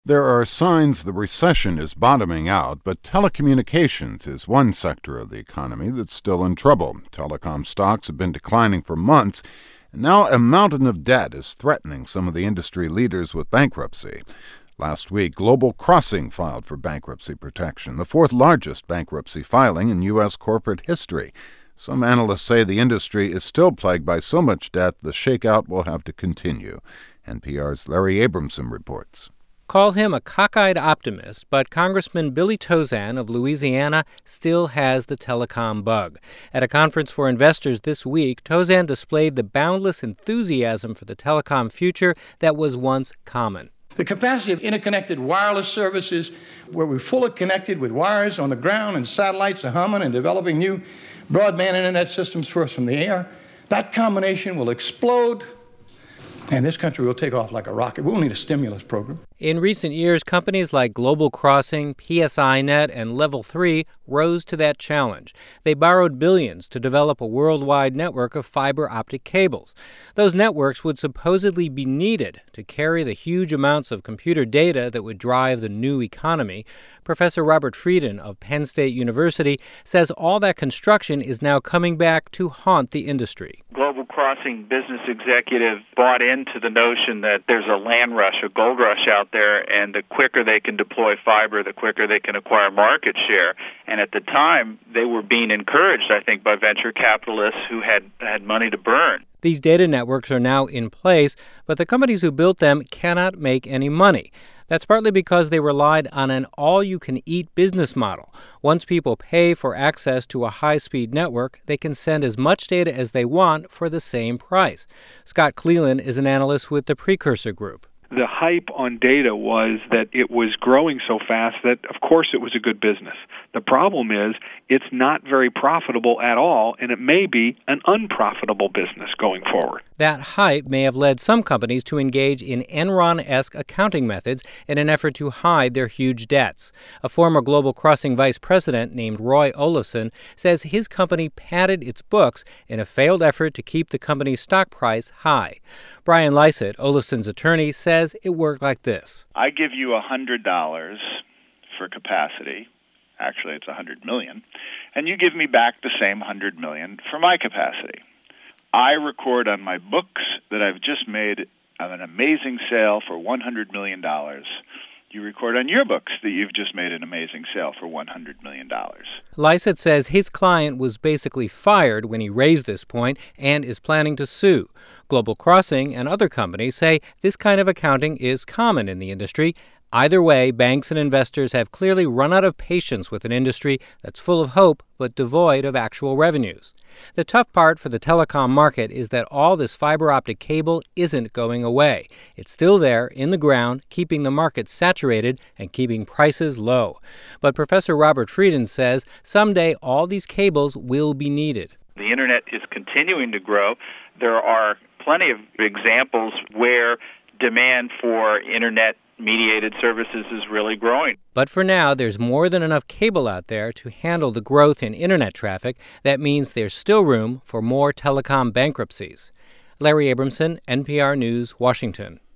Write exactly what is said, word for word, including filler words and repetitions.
There are signs the recession is bottoming out, but telecommunications is one sector of the economy that's still in trouble. Telecom stocks have been declining for months, and now a mountain of debt is threatening some of the industry leaders with bankruptcy. Last week, Global Crossing filed for bankruptcy protection, the fourth largest bankruptcy filing in U S corporate history. Some analysts say the industry is still plagued by so much debt the shakeout will have to continue. N P R's Larry Abramson reports. Call him a cockeyed optimist, but Congressman Billy Tauzin of Louisiana still has the telecom bug. At a conference for investors this week, Tauzin displayed the boundless enthusiasm for the telecom future that was once common. The capacity of interconnected wireless services, where we're fully connected with wires on the ground and satellites are humming and developing new broadband internet systems for us from the air, that combination will explode, and this country will take off like a rocket. We'll need a stimulus program. In recent years, companies like Global Crossing, P S I Net, and Level three rose to that challenge. They borrowed billions to develop a worldwide network of fiber optic cables. Those networks would supposedly be needed to carry the huge amounts of computer data that would drive the new economy. Professor Robert Frieden of Penn State University says all that construction is now coming back to haunt the industry. Global Crossing business executive bought into the notion that there's a land rush, a gold rush out there, and the quicker they can deploy fiber, the quicker they can acquire market share. And at the time, they were being encouraged, I think, by venture capitalists who had, had money to burn. These data networks are now in place, but the companies who built them cannot make any money. That's partly because they relied on an all-you-can-eat business model. Once people pay for access to a high-speed network, they can send as much data as they want for the same price. Scott Cleland is an analyst with the Precursor Group. The hype on data was that it was growing so fast that, of course, it was a good business. The problem is it's not very profitable at all, and it may be an unprofitable business going forward. That hype may have led some companies to engage in Enron-esque accounting methods in an effort to hide their huge debts. A former Global Crossing vice president named Roy Olofson says his company padded its books in a failed effort to keep the company's stock price high. Brian Lysett, Olofson's attorney, says it worked like this. I give you one hundred dollars for capacity. Actually, it's one hundred million dollars. And you give me back the same one hundred million dollars for my capacity. I record on my books that I've just made an amazing sale for one hundred million dollars. You record on your books that you've just made an amazing sale for one hundred million dollars. Lysett says his client was basically fired when he raised this point and is planning to sue. Global Crossing and other companies say this kind of accounting is common in the industry. Either way, banks and investors have clearly run out of patience with an industry that's full of hope but devoid of actual revenues. The tough part for the telecom market is that all this fiber optic cable isn't going away. It's still there in the ground, keeping the market saturated and keeping prices low. But Professor Robert Frieden says someday all these cables will be needed. The Internet is continuing to grow. There are plenty of examples where demand for Internet mediated services is really growing. But for now, there's more than enough cable out there to handle the growth in Internet traffic. That means there's still room for more telecom bankruptcies. Larry Abramson, N P R News, Washington.